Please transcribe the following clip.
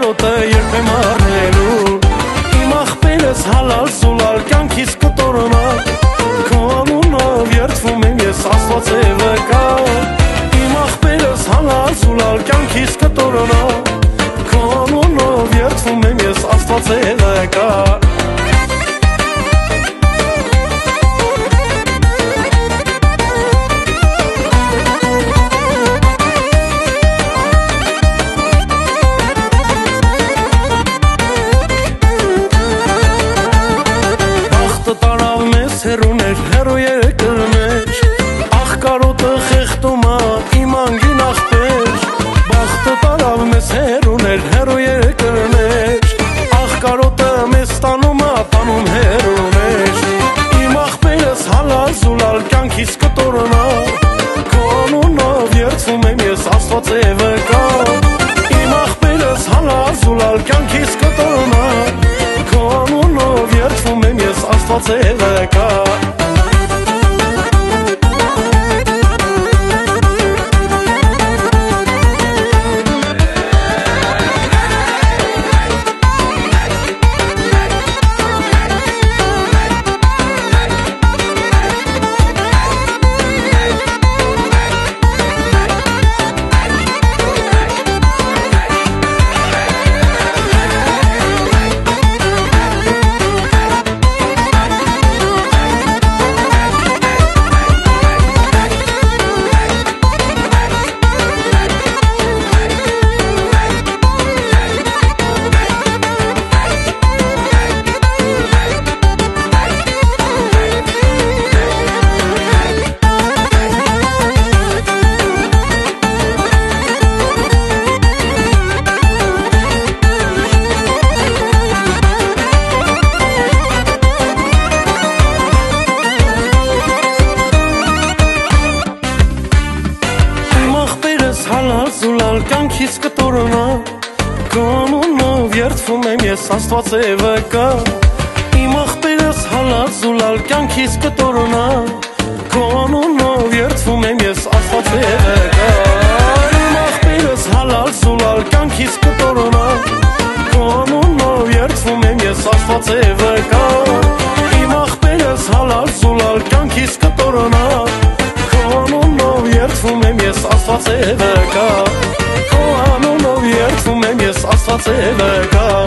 կարոտը երբեմ առնելու Իմ ախպերս հալալ սուլալ կյանքիս կտորնա Քո անունով երդվում եմ ես Աստված է վկա Իմ ախպերս հալալ սուլալ կյանքիս կտորնա Քո անունով երդվում եմ ես Աստված է վկա Հերո երկր մեջ Ախ կարոտը խեղտում ա իմ անգին ախպեր Բախտը տարավ մեզ հերուներ հերո երկր մեջ Ախ կարոտը մեզ տանում ա տանում հերուներ Իմ ախպերս հալալ զուլալ կյանքիս կտորնա Քո անունով երդվում եմ ես Աստված է վկա Իմ ախպերս հալալ զուլալ կյանքիս կտորնա Քո անունով երդվում եմ ես Աստված է վկա Հալալ զուլալ կյանքիս կտորնա Քո անունով երդվում եմ ես Աստված է վկա Իմ ախպերս հալալ զուլալ կյանքիս կտորնա Քո անունով երդվում եմ ես Աստված է վկա Իմ ախպերս հալալ զուլալ կյանքիս կտորնա Քո անունով երդվում եմ ես Աստված է վկա Իմ ախպերս հալալ զուլալ կյանքիս կտորնա Քո անունով երդվում եմ ես Աստված է վկա Քո անունով երդվում եմ ես Աստված է վկա